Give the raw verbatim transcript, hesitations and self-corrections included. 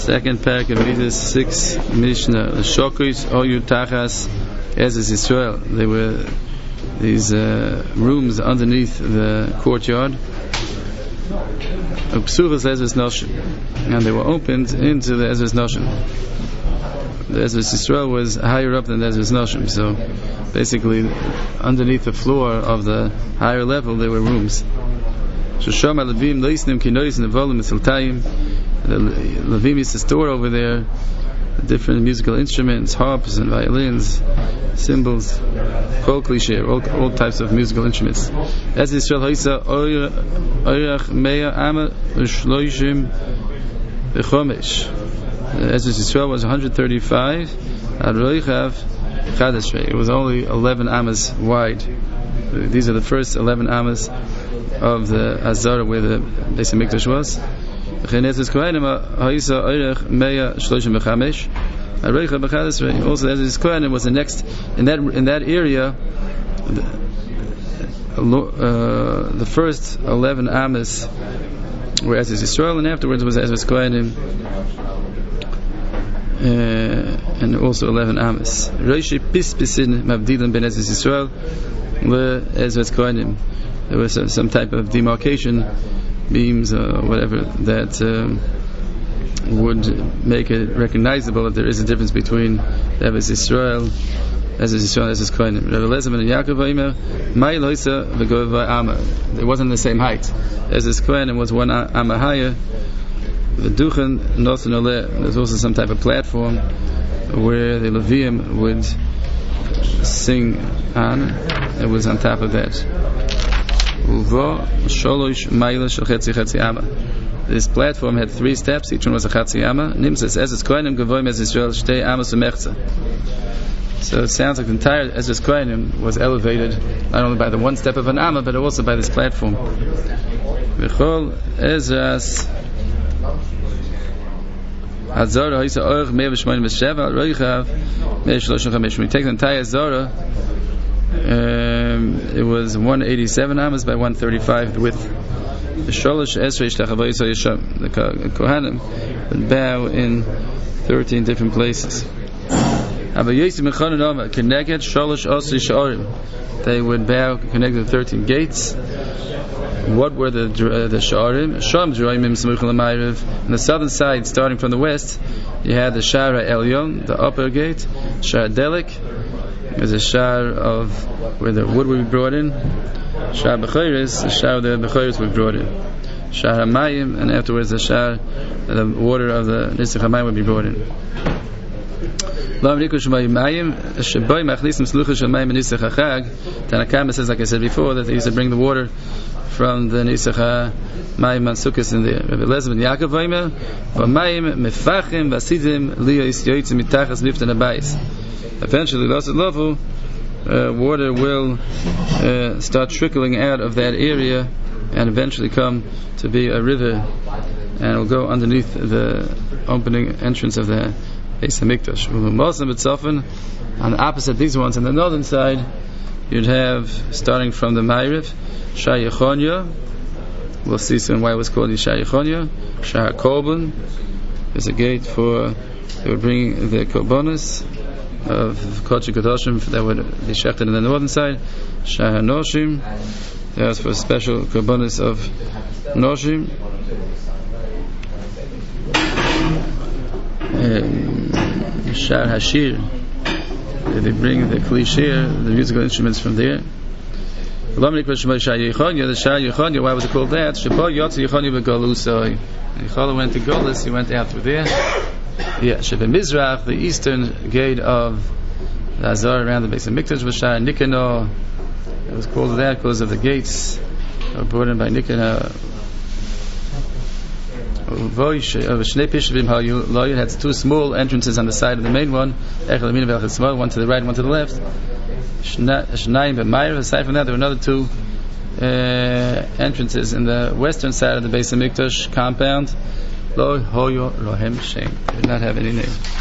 Second parak of Midas, six Mishnah. Shokis Oyu Tachas Ezus Yisrael. They were these uh, rooms underneath the courtyard. Psuchas Ezus Noshim, and they were opened into the Ezus Noshim. The Ezus Yisrael was higher up than the Ezus Noshim, so basically underneath the floor of the higher level there were rooms. Shosham Levim Leisnim Kinois Nevolim Mitziltayim. The Levim used to store over there different musical instruments, harps and violins, cymbals, kol cliche, all, all types of musical instruments. As Yisrael Haisa Oyrach Meya Ama Shloishim Bechomesh. As Yisrael was one hundred thirty-five, Adroichav Chadashrei. It was only eleven amas wide. These are the first eleven amas of the Azara where the Beis HaMikdash was. Also, as his Kohanim was the next in that in that area. The, uh, the first eleven amas were Ezus Yisrael, and afterwards was Ezus Kohanim, uh, and also eleven amas. Reishi Pispisin Mabdilan ben Ezus Yisrael le Ezus Kohanim. There was some, some type of demarcation, beams or whatever that um, would make it recognizable that there is a difference between Ezus Yisrael, Ezus Yisrael, Ezus Kohanim. Rabbi Elazar and Yaakov Aimer, Mai Loisa v'Govay Ama. It wasn't the same height. Ezus Kohanim was one Ama higher. The Duchen Nosen Oleh. There's also some type of platform where the Levium would sing on. It was on top of that. This platform had three steps, each one was a chatzi ama. So it sounds like the entire Ezus Kohanim was elevated not only by the one step of an ama, but also by this platform. When you take the entire Zara, Um, it was one eighty-seven amas by one thirty-five width. The Kohanim would bow in thirteen different places. They would bow connected to thirteen gates. What were the uh, the Sha'arim? On the southern side, starting from the west, you had the Shara Elyon, the upper gate, Shara Delik. There's a shar of where the wood would be brought in. Shar B'chayres, the shar of the B'chayres would be brought in. Shar HaMayim, and afterwards the shar, the water of the Nisach HaMayim would be brought in. Tanakama says, like I said before, that they used to bring the water from the Nisach HaMayim and Sukkos in there. Rabbi Elazar ben Yaakov Aimer, V'mayim mefachim v'asidim liyos yoytzim mitachas liftan habayis. Eventually, uh, water will uh, start trickling out of that area and eventually come to be a river, and it will go underneath the opening entrance of the Beis HaMikdash. On the opposite, these ones on the northern side, you'd have, starting from the Ma'ariv, Shar Yechonya. We'll see soon why it was called Shar Yechonya. Shar HaKorban. There's a gate for, they would bring the Korbanos of Kodesh Kodashim that would be shechted in the northern side. Shar HaNoshim, that was for special korbanos of Noshim. Um, Shar Hashir, they bring the Kli Shir, the musical instruments from there. The Shar Yechonya, why was it called that? Shebo Yotzi Yechonya B'Galusai. Yechonya went to Golus, he went out through there. Yeah, Sheba Mizrach, the eastern gate of the Azar around the Beis HaMikdash was Shar Nikanor. It was called that because of the gates that were brought in by Nikanor. It had two small entrances on the side of the main one, one to the right, one to the left. Aside from that, there were another two uh, entrances in the western side of the Beis HaMikdash compound. Lo hoyo lohem shem. They did not have any name.